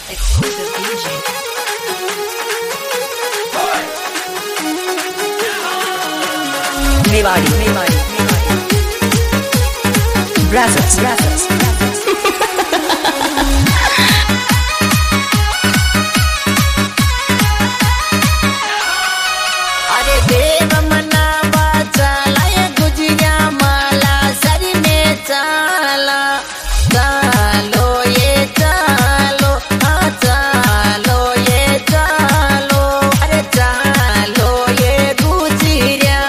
Exclusive DJ. Mewadi, Brazzers. अरे देव मनावा चाला ये गुजिया माला सरी में चाला चालो ये चालो हाँ चालो ये चालो अरे चालो ये गुजिया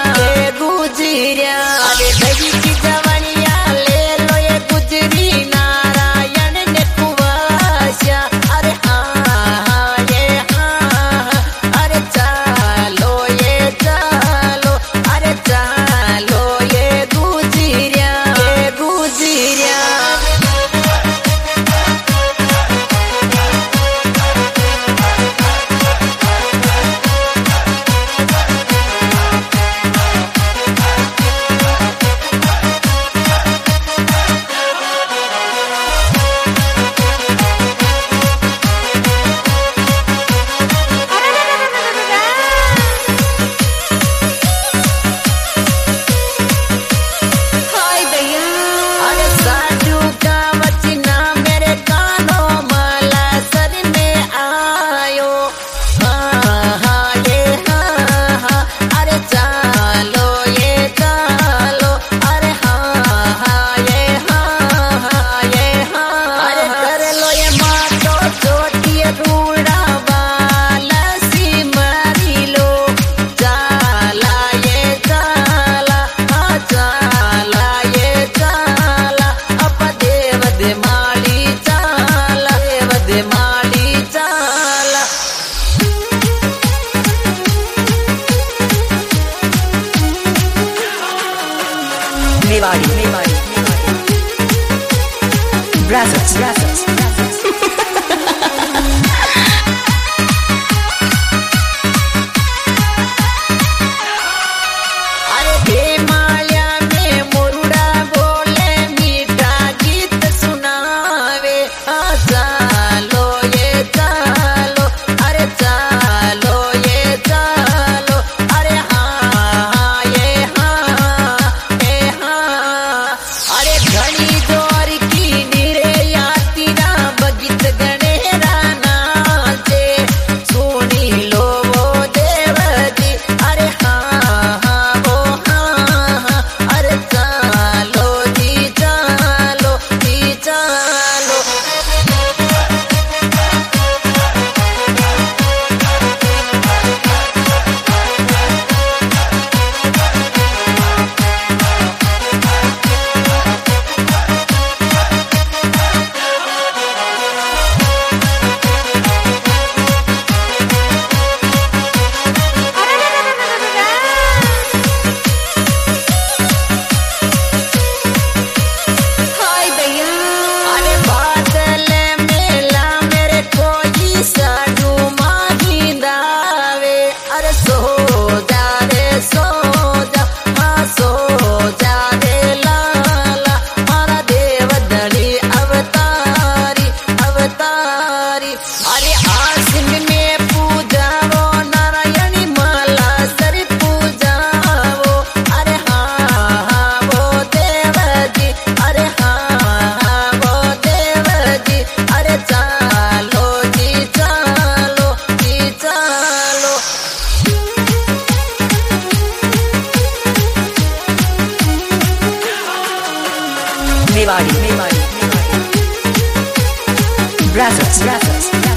अरे दही की जवानिया ले लो ये गुजरी नारायण ने कुवाशा अरे हाँ ये हाँ अरे चालो ये चालो अरे चालो ये गुजिया हाय भैया अरे साजू का वचना मेरे कानों माला सर में आयो हाँ ये हाँ अरे चालो ये चालो अरे हाँ ये हाँ अरे कर लो ये मातो चोटी रूड़ा वाला सी मारी लो चाला ये चाला हाँ चाला ये चाला अप देव दे माली चाला Mewadi, Brazzers. अरे हिमालय में मुरुड़ा बोले मीठा गीत सुनावे हाँ चालो ये चालो अरे चालो ये चालो अरे हाँ ये हाँ अरे घनी जोर की निरे याती ना बगित गणेरा नाचे सुनी लो वो देवती अरे हाँ वो हाँ अरे चालो जी चालो हाय भैया अरे बादल मेला मेरे कोई साडू माही दावे अरे सो जा हाँ सो जा रे लाला मारा देव दड़ी अवतारी अरे आसिन में पूजावो नारायणी माला सर पूजावो अरे हाँ वो देव जी अरे हाँ वो देव जी अरे चालो जी चालो Mewadi, Brazzers.